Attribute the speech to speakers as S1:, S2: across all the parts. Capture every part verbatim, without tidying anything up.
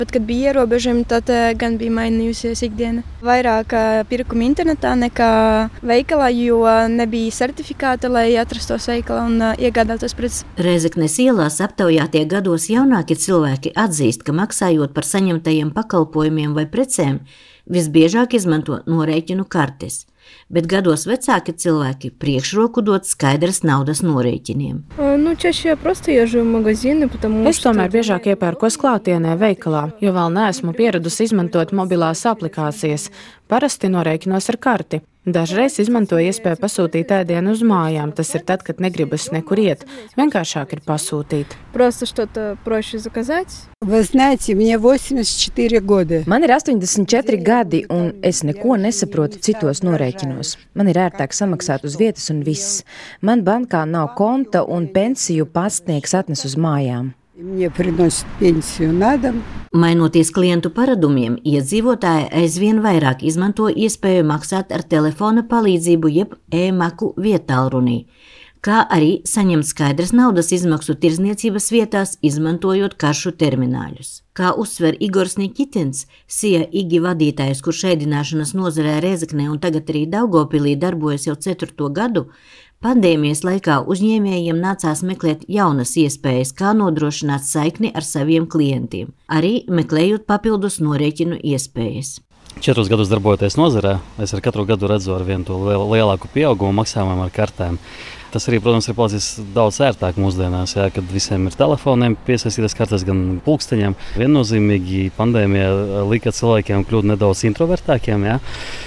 S1: Bet, kad bija ierobežojumi, tad gan bija mainījusies ikdiena. Vairāk pirkumu internetā nekā veikalā, jo nebija certifikāta, lai atrastos veikalā un iegādātos preces.
S2: Rēzeknes ielās aptaujātie gados jaunākie cilvēki atzīst, ka maksājot par saņemtajiem pakalpojumiem vai precēm, visbiežāk izmanto norēķinu kartes. Bet gados vecāki cilvēki priekšroku dod skaidras naudas norēķiniem.
S3: Nu, чаще я просто езжу в магазины, потому
S4: Es tomēr biežāk iepērkos klātienē veikalā, jo vēl neesmu pieradusi izmantot mobilās aplikācijas. Parasti norēķinos ar karti. Dažreiz izmantoju iespēju pasūtīt ēdienu uz mājām. Tas ir tad, kad negribas nekur iet. Vienkāršāk ir pasūtīt.
S3: Просто что-то проще заказать.
S5: Вы знаете, мне восемьдесят четыре года.
S6: Man ir astoņdesmit četri gadi, un es neko nesaprotu citos norēķinos. Man ir ērtāk samaksāt uz vietas un viss. Man bankā nav konta, un pensiju pastnieks atnes uz mājām.
S5: Мне приносят пенсию на дом.
S2: Mainoties klientu paradumiem, iedzīvotāji aizvien vairāk izmanto iespēju maksāt ar telefona palīdzību jeb e-maku vietālrunī, kā arī saņemt skaidras naudas izmaksu tirdzniecības vietās, izmantojot karšu termināļus. Kā uzsver Igors Nikitins, Sija Igi vadītājs, kurš ēdināšanas nozarē Rēzeknē un tagad arī Daugavpilī darbojas jau ceturto gadu, pandēmijas laikā uzņēmējiem nācās meklēt jaunas iespējas, kā nodrošināt saikni ar saviem klientiem, arī meklējot papildus norēķinu iespējas.
S7: Četrus gadus darbojoties nozarē, es ar katru gadu redzu ar vien to lielāku pieaugumu maksājumiem ar kartēm. Tas arī, protams, ir palicis daudz ērtāk mūsdienās, jā, kad visiem ir telefoniem piesaistītas kartes, gan pulksteņiem. Viennozīmīgi pandēmija lika cilvēkiem kļūt nedaudz introvertākiem, jā.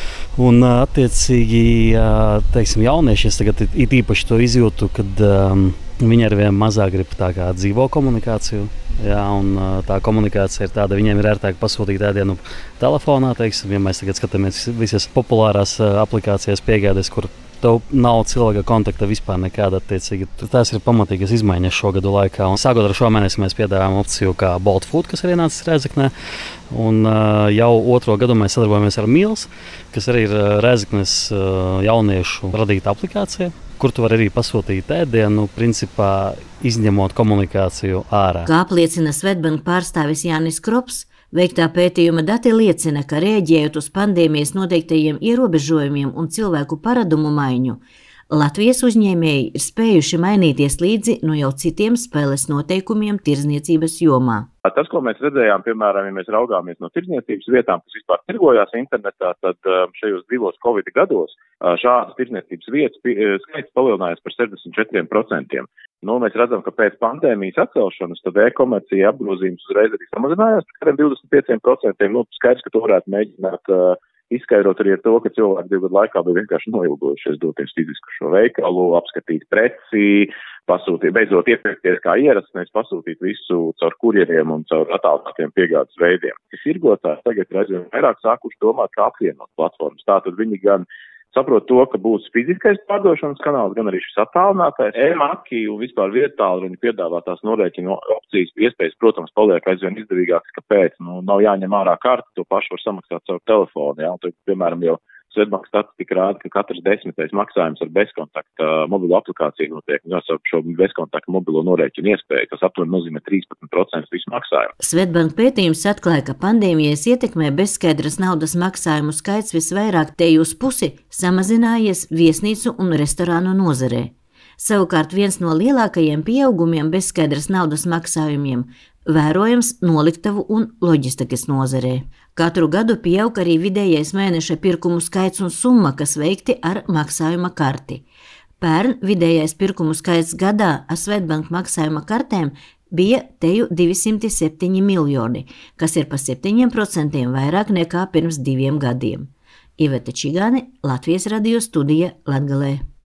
S7: Un, attiecīgi, teiksim, jaunieši, es tagad it īpaši to izjūtu, kad um, viņi ar vien mazāk grib tā kā dzīvo komunikāciju. Jā, un tā komunikācija ir tāda, viņiem ir ērtāk pasūtīt ēdienu telefonā, teiksim, ja mēs tagad skatāmies visas populārās aplikācijas piegādes, kur tev nav cilvēka kontakta vispār nekāda attiecīgi. Tās ir pamatīgas izmaiņas šo gadu laikā. Un sākot ar šo mēnesi mēs piedāvājam opciju kā Bolt Food, kas ir ienācis Rēzeknē. Un uh, jau otro gadu mēs sadarbojamies ar Mils, kas arī ir Rēzeknes uh, jauniešu radīta aplikācija, kur tu vari arī pasūtīt ēdienu, principā izņemot komunikāciju ārā.
S2: Kā apliecina Swedbank pārstāvis Jānis Krops, veiktā pētījuma dati liecina, ka rēģējot uz pandēmijas noteiktajiem ierobežojumiem un cilvēku paradumu maiņu, Latvijas uzņēmēji ir spējuši mainīties līdzi no jau citiem spēles noteikumiem tirdzniecības jomā.
S8: Tas, ko mēs redzējām, piemēram, ja mēs raugāmies no tirdzniecības vietām, kas vispār tirgojās internetā, tad šajos divos Covid gados šādas tirdzniecības vietas skaits palielinājās par sešdesmit četriem procentiem. Nu, mēs redzam, ka pēc pandēmijas atcelšanas tad e-komercija apgrozījums uzreiz arī samazinājās par kādiem divdesmit pieciem procentiem. Nu, skaidrs, ka to varētu mēģināt uh, izskaidrot arī ar to, ka cilvēki divu gadu laikā bija vienkārši noilgojušies doties fiziski šo veikalu, apskatīt preci, pasūtīt, beidzot iepirkties kā ierasts, nevis pasūtīt visu caur kurjeriem un caur attālinātiem piegādes veidiem. Tirgotāji tagad ir aizvien vairāk sākuši domāt, kā apvienot platformas. Tātad viņi gan saprot to, ka būs fiziskais pārdošanas kanāls, gan arī šis attālinātais. E-maki un vispār vietālruni piedāvātās norēķinu opcijas iespējas, protams, paliek aizvien izdevīgākas, kāpēc. Nu, nav jāņem ārā karti, to pašu var samaksāt caur telefonu. Jā, un tad, piemēram, jau Swedbank statistika rāda, ka katrs desmitais maksājums ar bezkontakta mobilo aplikāciju notiek. Mēs ar šo bezkontakta mobilo norēķinu iespēju, kas aptuveni nozīmē trīspadsmit procentus visu maksājumu.
S2: Swedbank pētījums atklāja, ka pandēmijas ietekmē bezskaidras naudas maksājumu skaits visvairāk te uz pusi samazinājies viesnīcu un restorānu nozarē. Savukārt viens no lielākajiem pieaugumiem bezskaidras naudas maksājumiem vērojams noliktavu un loģistikas nozarē. Katru gadu pieaug arī vidējais mēneša pirkumu skaits un summa, kas veikti ar maksājuma karti. Pērn vidējais pirkumu skaits gadā ar Swedbank maksājuma kartēm bija teju divsimt septiņi miljoni, kas ir pa septiņiem procentiem vairāk nekā pirms diviem gadiem. Iveta Čigāne, Latvijas radio studija Latgalē.